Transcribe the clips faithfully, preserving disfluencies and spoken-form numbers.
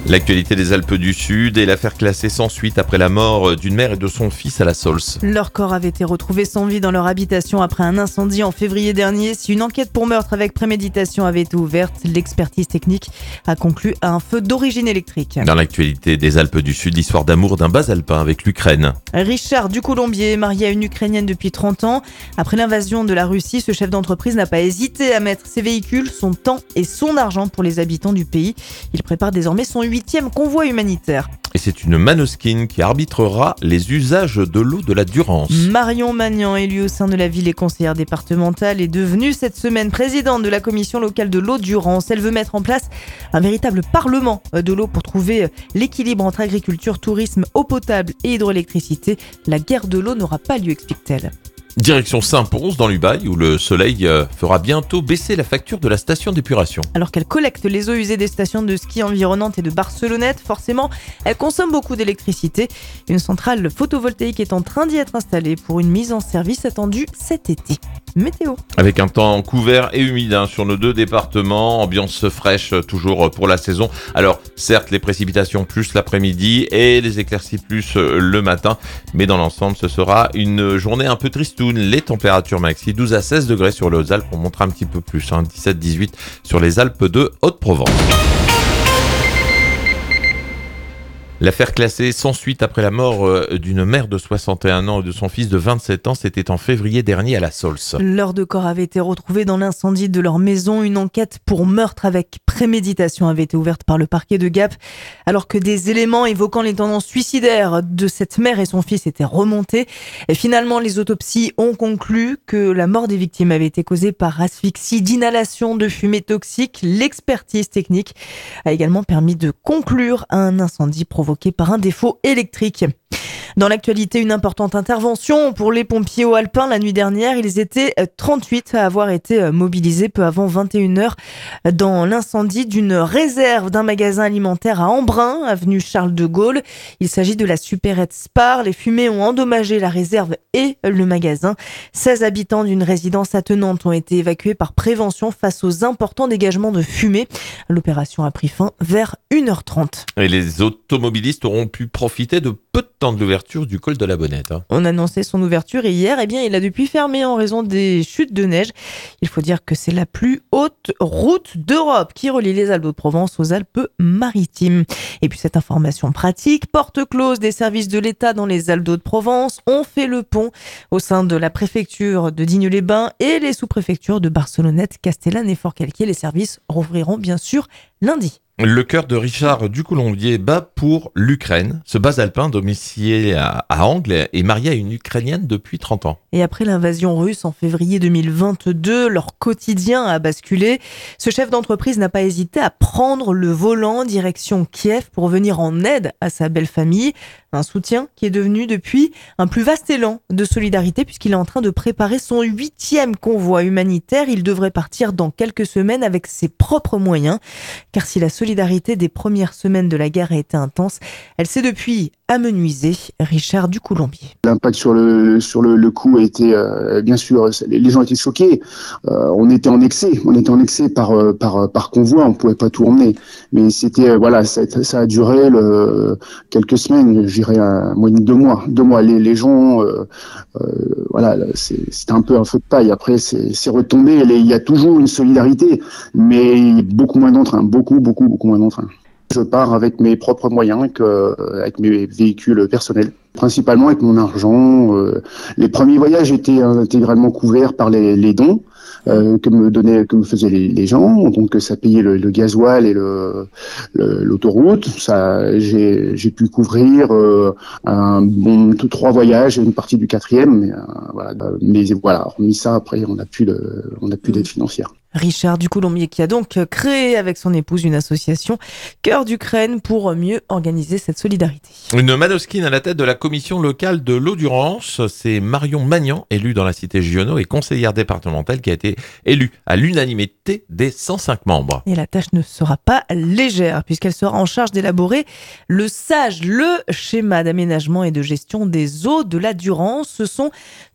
L'actualité des Alpes du Sud et l'affaire classée sans suite après la mort d'une mère et de son fils à la Saulce. Leur corps avait été retrouvé sans vie dans leur habitation après un incendie en février dernier. Si une enquête pour meurtre avec préméditation avait été ouverte, l'expertise technique a conclu à un feu d'origine électrique. Dans l'actualité des Alpes du Sud, l'histoire d'amour d'un bas alpin avec l'Ukraine. Richard Ducoulombier, marié à une Ukrainienne depuis trente ans. Après l'invasion de la Russie, ce chef d'entreprise n'a pas hésité à mettre ses véhicules, son temps et son argent pour les habitants du pays. Il prépare désormais son huitième convoi humanitaire. Et c'est une Manoskin qui arbitrera les usages de l'eau de la Durance. Marion Magnan, élue au sein de la ville et conseillère départementale, est devenue cette semaine présidente de la commission locale de l'eau Durance. Elle veut mettre en place un véritable parlement de l'eau pour trouver l'équilibre entre agriculture, tourisme, eau potable et hydroélectricité. La guerre de l'eau n'aura pas lieu, explique-t-elle. Direction Saint-Pons dans l'Ubaye où le soleil fera bientôt baisser la facture de la station d'épuration. Alors qu'elle collecte les eaux usées des stations de ski environnantes et de Barcelonnette, forcément, elle consomme beaucoup d'électricité. Une centrale photovoltaïque est en train d'y être installée pour une mise en service attendue cet été. Météo. Avec un temps couvert et humide hein, sur nos deux départements, ambiance fraîche toujours pour la saison. Alors certes les précipitations plus l'après-midi et les éclaircies plus le matin, mais dans l'ensemble ce sera une journée un peu tristoune. Les températures maxi douze à seize degrés sur les Hautes-Alpes, on montre un petit peu plus, hein, dix-sept à dix-huit sur les Alpes de Haute-Provence. L'affaire classée sans suite après la mort d'une mère de soixante et un ans et de son fils de vingt-sept ans, c'était en février dernier à la Saulce. Leurs deux corps avaient été retrouvés dans l'incendie de leur maison. Une enquête pour meurtre avec préméditation avait été ouverte par le parquet de Gap, alors que des éléments évoquant les tendances suicidaires de cette mère et son fils étaient remontés. Et finalement, les autopsies ont conclu que la mort des victimes avait été causée par asphyxie d'inhalation de fumée toxique. L'expertise technique a également permis de conclure à un incendie provoqué par un défaut électrique. Dans l'actualité, une importante intervention pour les pompiers hauts alpins la nuit dernière. Ils étaient trente-huit à avoir été mobilisés peu avant vingt et une heures dans l'incendie d'une réserve d'un magasin alimentaire à Embrun, avenue Charles de Gaulle. Il s'agit de la supérette Spar. Les fumées ont endommagé la réserve et le magasin. seize habitants d'une résidence attenante ont été évacués par prévention face aux importants dégagements de fumée. L'opération a pris fin vers une heure trente. Et les automobilistes auront pu profiter de peu de temps de l'ouverture du col de la Bonnette. Hein. On annonçait son ouverture et hier, eh bien, il a depuis fermé en raison des chutes de neige. Il faut dire que c'est la plus haute route d'Europe qui relie les Alpes de Provence aux Alpes-Maritimes. Et puis cette information pratique, porte close des services de l'État dans les Alpes de Provence. On fait le pont au sein de la préfecture de Digne-les-Bains et les sous-préfectures de Barcelonnette, Castellane et Forcalquier. Les services rouvriront bien sûr lundi. Le cœur de Richard Ducoulombier bat pour l'Ukraine. Ce bas alpin domicilié à, à Angles est marié à une Ukrainienne depuis trente ans. Et après l'invasion russe en février deux mille vingt-deux, leur quotidien a basculé. Ce chef d'entreprise n'a pas hésité à prendre le volant direction Kiev pour venir en aide à sa belle famille. Un soutien qui est devenu depuis un plus vaste élan de solidarité puisqu'il est en train de préparer son huitième convoi humanitaire. Il devrait partir dans quelques semaines avec ses propres moyens. Car si la solidarité des premières semaines de la guerre a été intense, elle s'est depuis amenuisée. Richard Ducoulombier. L'impact sur le sur le, le coup a été euh, bien sûr, les gens étaient choqués. Euh, on était en excès, on était en excès par par par convoi, on pouvait pas tout emmener. Mais c'était euh, voilà, ça, ça a duré le, quelques semaines, je dirais un mois et demi, deux mois, deux mois. Les les gens, euh, euh, voilà, c'est, c'était un peu un feu de paille. Après, c'est c'est retombé. Il y a toujours une solidarité, mais beaucoup moins d'entrain, beaucoup beaucoup beaucoup moins d'entrain. Je pars avec mes propres moyens, que, avec mes véhicules personnels, principalement avec mon argent. Euh, les premiers voyages étaient intégralement couverts par les, les dons euh, que me donnaient, que me faisaient les, les gens. Donc ça payait le, le gasoil et le, le, l'autoroute. Ça, j'ai, j'ai pu couvrir euh, un bon trois voyages et une partie du quatrième. Mais, euh, voilà, mais voilà, hormis ça, après on n'a plus de, on n'a plus d'aide financière. Richard Ducoulombier qui a donc créé avec son épouse une association Cœur d'Ukraine pour mieux organiser cette solidarité. Une Manoskin à la tête de la commission locale de l'eau Durance, c'est Marion Magnan, élue dans la cité Giono et conseillère départementale qui a été élue à l'unanimité des cent cinq membres. Et la tâche ne sera pas légère puisqu'elle sera en charge d'élaborer le SAGE, le schéma d'aménagement et de gestion des eaux de la Durance. Ce sont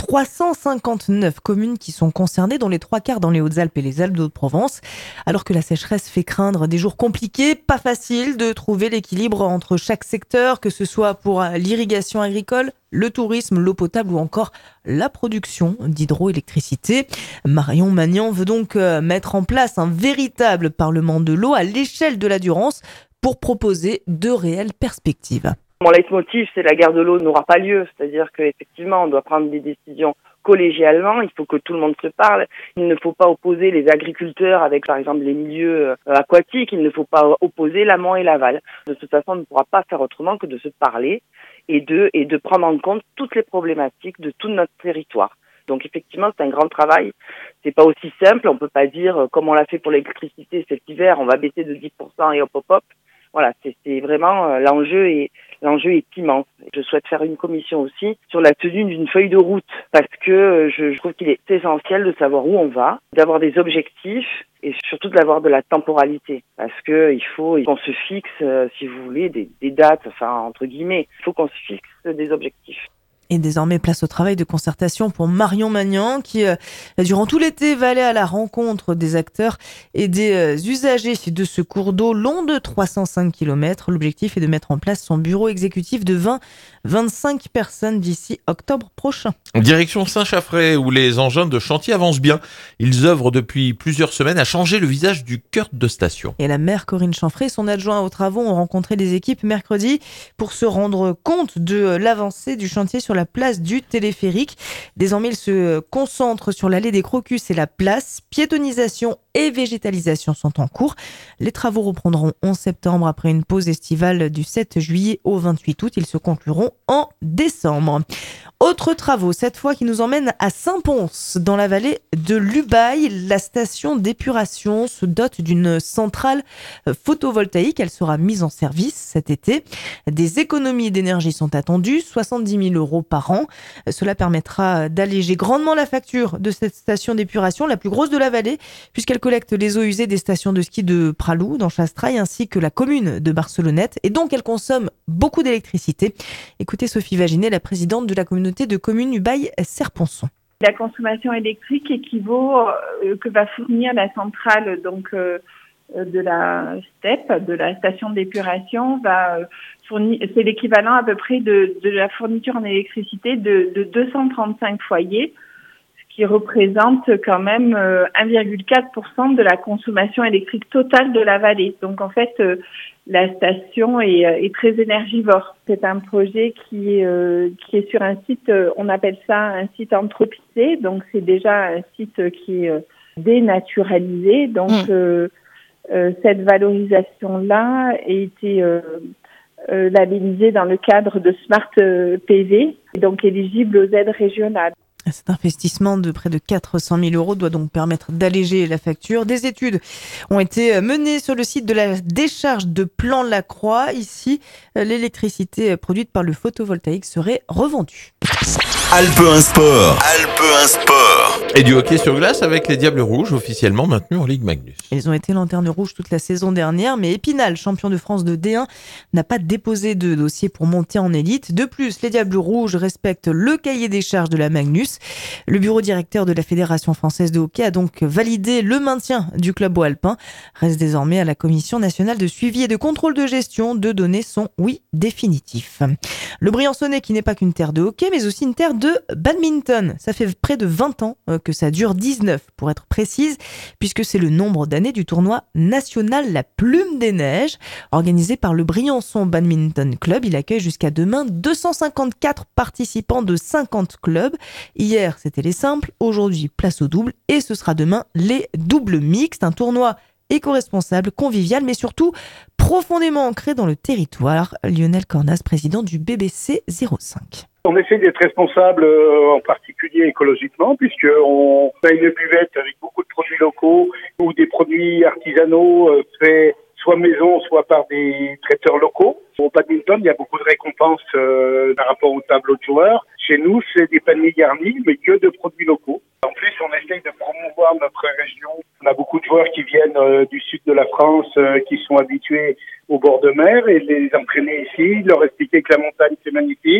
trois cent cinquante-neuf communes qui sont concernées, dont les trois quarts dans les Hautes-Alpes et les Alpes de Haute-Provence. Alors que la sécheresse fait craindre des jours compliqués, pas facile de trouver l'équilibre entre chaque secteur, que ce soit pour l'irrigation agricole, le tourisme, l'eau potable ou encore la production d'hydroélectricité. Marion Magnan veut donc mettre en place un véritable parlement de l'eau à l'échelle de la Durance pour proposer de réelles perspectives. Mon leitmotiv, c'est la guerre de l'eau n'aura pas lieu. C'est-à-dire qu'effectivement, on doit prendre des décisions collégialement, il faut que tout le monde se parle. Il ne faut pas opposer les agriculteurs avec, par exemple, les milieux aquatiques. Il ne faut pas opposer l'amont et l'aval. De toute façon, on ne pourra pas faire autrement que de se parler et de, et de prendre en compte toutes les problématiques de tout notre territoire. Donc effectivement, c'est un grand travail. C'est pas aussi simple. On peut pas dire, comme on l'a fait pour l'électricité cet hiver, on va baisser de dix pour cent et hop hop hop. Voilà, c'est, c'est vraiment euh, l'enjeu est l'enjeu est immense. Je souhaite faire une commission aussi sur la tenue d'une feuille de route parce que euh, je, je trouve qu'il est essentiel de savoir où on va, d'avoir des objectifs et surtout de l'avoir de la temporalité parce que il faut qu'on se fixe, euh, si vous voulez, des, des dates, enfin entre guillemets, il faut qu'on se fixe des objectifs. Et désormais, place au travail de concertation pour Marion Magnan qui, euh, durant tout l'été, va aller à la rencontre des acteurs et des euh, usagers de ce cours d'eau long de trois cent cinq kilomètres. L'objectif est de mettre en place son bureau exécutif de vingt à vingt-cinq personnes d'ici octobre prochain. Direction Saint-Chaffray, où les engins de chantier avancent bien. Ils œuvrent depuis plusieurs semaines à changer le visage du cœur de station. Et la maire Corinne Chanfray et son adjoint aux travaux ont rencontré les équipes mercredi pour se rendre compte de l'avancée du chantier sur la place du téléphérique. Désormais, il se concentre sur l'allée des Crocus et la place. Piétonisation et végétalisation sont en cours. Les travaux reprendront onze septembre après une pause estivale du sept juillet au vingt-huit août. Ils se concluront en décembre. Autres travaux, cette fois qui nous emmènent à Saint-Pons, dans la vallée de l'Ubaye. La station d'épuration se dote d'une centrale photovoltaïque. Elle sera mise en service cet été. Des économies d'énergie sont attendues, soixante-dix mille euros par an. Cela permettra d'alléger grandement la facture de cette station d'épuration, la plus grosse de la vallée, puisqu'elle collecte les eaux usées des stations de ski de Pralou, dans Chastraï, ainsi que la commune de Barcelonnette. Et donc, elle consomme beaucoup d'électricité. Écoutez Sophie Vaginet, la présidente de la communauté de communes Ubaye-Serponçon. La consommation électrique équivaut euh, que va fournir la centrale donc euh, de la S T E P, de la station d'épuration, va euh, fournir, c'est l'équivalent à peu près de, de la fourniture en électricité de, de deux cent trente-cinq foyers, ce qui représente quand même euh, un virgule quatre pour cent de la consommation électrique totale de la vallée. Donc en fait, euh, la station est, est très énergivore. C'est un projet qui est, euh, qui est sur un site, euh, on appelle ça un site anthropisé, donc c'est déjà un site qui est euh, dénaturalisé. Donc mmh. euh, euh, cette valorisation-là a été euh, euh, labellisée dans le cadre de Smart P V, donc éligible aux aides régionales. Cet investissement de près de quatre cent mille euros doit donc permettre d'alléger la facture. Des études ont été menées sur le site de la décharge de Plan-la-Croix. Ici, l'électricité produite par le photovoltaïque serait revendue. Alpe un Sport. Alpe un Sport. Et du hockey sur glace avec les Diables Rouges, officiellement maintenus en Ligue Magnus. Ils ont été lanternes rouges toute la saison dernière, mais Épinal, champion de France de D un, n'a pas déposé de dossier pour monter en élite. De plus, les Diables Rouges respectent le cahier des charges de la Magnus. Le bureau directeur de la Fédération française de hockey a donc validé le maintien du club haut-alpin. Reste désormais à la Commission nationale de suivi et de contrôle de gestion de donner son oui définitif. Le Briançonnais qui n'est pas qu'une terre de hockey, mais aussi une terre de badminton. Ça fait près de vingt ans que ça dure, dix-neuf pour être précise, puisque c'est le nombre d'années du tournoi national La Plume des Neiges, organisé par le Briançon Badminton Club. Il accueille jusqu'à demain deux cent cinquante-quatre participants de cinquante clubs. Hier, c'était les simples, aujourd'hui, place au double, et ce sera demain les doubles mixtes. Un tournoi éco-responsable, convivial, mais surtout profondément ancré dans le territoire. Lionel Cornas, président du B B C zéro cinq. On essaie d'être responsable, euh, en particulier écologiquement, puisqu'on fait une buvette avec beaucoup de produits locaux ou des produits artisanaux euh, faits soit maison, soit par des traiteurs locaux. Au badminton, il y a beaucoup de récompenses euh, par rapport au tableau de joueurs. Chez nous, c'est des paniers garnis, mais que de produits locaux. En plus, on essaye de promouvoir notre région. On a beaucoup de joueurs qui viennent euh, du sud de la France, euh, qui sont habitués au bord de mer, et les entraîner ici, leur expliquer que la montagne, c'est magnifique,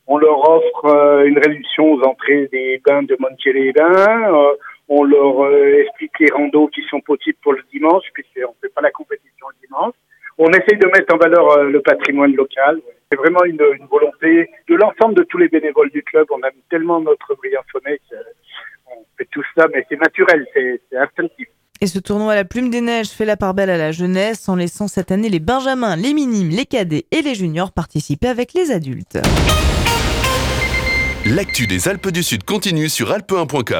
On leur offre euh, une réduction aux entrées des bains de Montier-les-Bains. Euh, on leur euh, explique les randos qui sont possibles pour le dimanche, puisqu'on ne fait pas la compétition le dimanche. On essaye de mettre en valeur euh, le patrimoine local. C'est vraiment une, une volonté de l'ensemble de tous les bénévoles du club. On aime tellement notre Briançonnais qu'on fait tout ça, mais c'est naturel, c'est, c'est instinctif. Et ce tournoi à la Plume des Neiges fait la part belle à la jeunesse en laissant cette année les benjamins, les minimes, les cadets et les juniors participer avec les adultes. L'actu des Alpes du Sud continue sur alpe un point com.